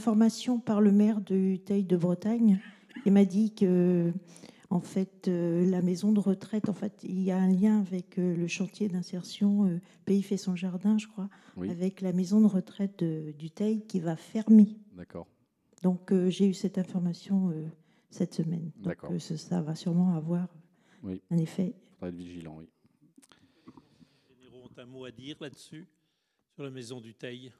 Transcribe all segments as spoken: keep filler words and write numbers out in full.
Information par le maire de Teil de Bretagne. Il m'a dit que, en fait, euh, la maison de retraite, en fait, il y a un lien avec euh, le chantier d'insertion euh, Pays fait son jardin, je crois, Oui. avec la maison de retraite de- du Teil qui va fermer. D'accord. Donc, euh, j'ai eu cette information euh, cette semaine. Donc, D'accord. euh, ça, ça va sûrement avoir Oui. un effet. Il faudra être vigilant, oui. Les généraux ont un mot à dire là-dessus, sur la maison du Teil.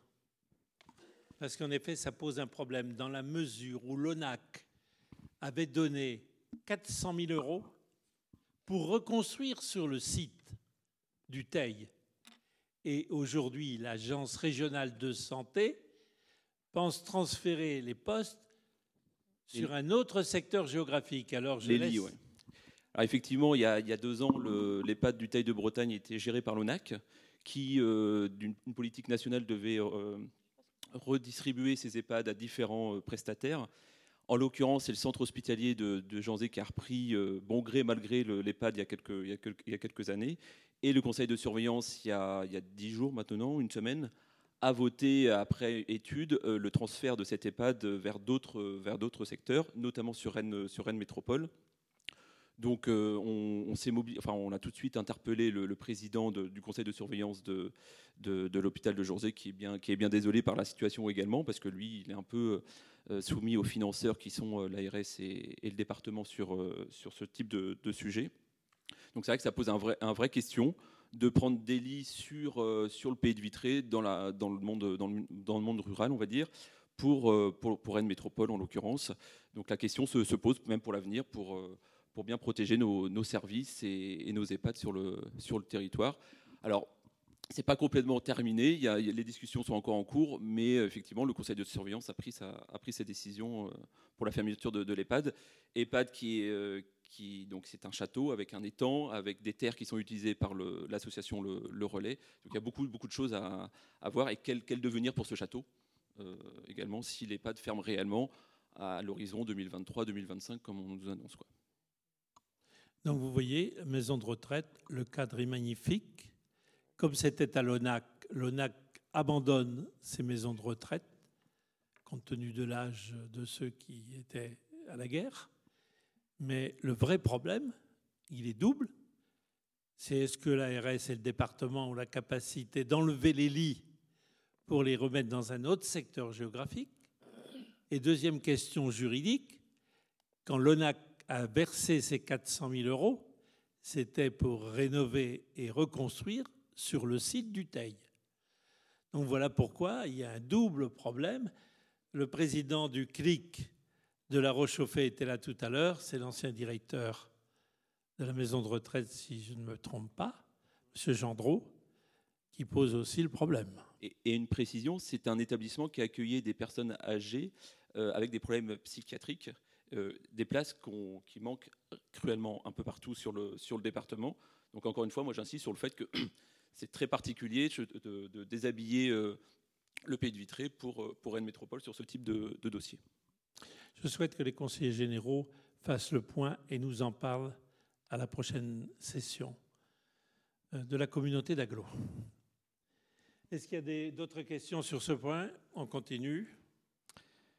Parce qu'en effet, ça pose un problème dans la mesure où l'O N A C avait donné quatre cent mille euros pour reconstruire sur le site du Teil. Et aujourd'hui, l'Agence régionale de santé pense transférer les postes sur un autre secteur géographique. Alors, je Les laisse... lits, ouais. Alors effectivement, il y a, il y a deux ans, le, l'EHPAD du Teil de Bretagne était géré par l'O N A C, qui, euh, d'une politique nationale, devait euh, redistribuer ces EHPAD à différents euh, prestataires. En l'occurrence, c'est le centre hospitalier de, de Janzé qui a repris, euh, bon gré mal gré, le, l'EHPAD il y, a quelques, il, y a quelques, il y a quelques années. Et le conseil de surveillance, il y a, il y a dix jours maintenant, une semaine, a voté, après étude, euh, le transfert de cet EHPAD vers d'autres, vers d'autres secteurs, notamment sur Rennes, sur Rennes Métropole. Donc, euh, on, on, s'est mobili- enfin, on a tout de suite interpellé le, le président de, du conseil de surveillance de, de, de l'hôpital de Janzé, qui est, bien, qui est bien désolé par la situation également, parce que lui, il est un peu euh, soumis aux financeurs qui sont euh, l'A R S et, et le département sur, euh, sur ce type de, de sujet. Donc, c'est vrai que ça pose un vrai, un vrai question de prendre des lits sur, euh, sur le Pays de Vitré, dans, la, dans, le monde, dans, le, dans le monde rural, on va dire, pour, euh, pour, pour Rennes Métropole en l'occurrence. Donc, la question se, se pose même pour l'avenir, pour... Euh, pour bien protéger nos, nos services et, et nos EHPAD sur le, sur le territoire. Alors, ce n'est pas complètement terminé, il y a, il y a, les discussions sont encore en cours, mais effectivement, le conseil de surveillance a pris, sa, a pris ses décisions pour la fermeture de, de l'EHPAD. EHPAD qui est, euh, qui, donc c'est un château avec un étang, avec des terres qui sont utilisées par le, l'association le, le Relais. Donc il y a beaucoup, beaucoup de choses à, à voir. Et quel, quel devenir pour ce château euh, également, si l'EHPAD ferme réellement à l'horizon deux mille vingt-trois deux mille vingt-cinq, comme on nous annonce, quoi. Donc vous voyez, maison de retraite, le cadre est magnifique. Comme c'était à l'O N A C, l'O N A C abandonne ces maisons de retraite, compte tenu de l'âge de ceux qui étaient à la guerre. Mais le vrai problème, il est double. C'est est-ce que l'A R S et le département ont la capacité d'enlever les lits pour les remettre dans un autre secteur géographique? Et deuxième question juridique, quand l'O N A C a versé ces quatre cent mille euros, c'était pour rénover et reconstruire sur le site du Teil. Donc voilà pourquoi il y a un double problème. Le président du C L I C de La Roche-Chauffée était là tout à l'heure, c'est l'ancien directeur de la maison de retraite, si je ne me trompe pas, M. Gendreau, qui pose aussi le problème. Et, et une précision, c'est un établissement qui accueillait des personnes âgées euh, avec des problèmes psychiatriques. Euh, des places qu'on, qui manquent cruellement un peu partout sur le, sur le département. Donc encore une fois, moi j'insiste sur le fait que c'est très particulier de, de, de déshabiller euh, le Pays de Vitré pour, pour Rennes Métropole sur ce type de, de dossier. Je souhaite que les conseillers généraux fassent le point et nous en parlent à la prochaine session de la communauté d'agglo. Est-ce qu'il y a des, d'autres questions sur ce point? On continue.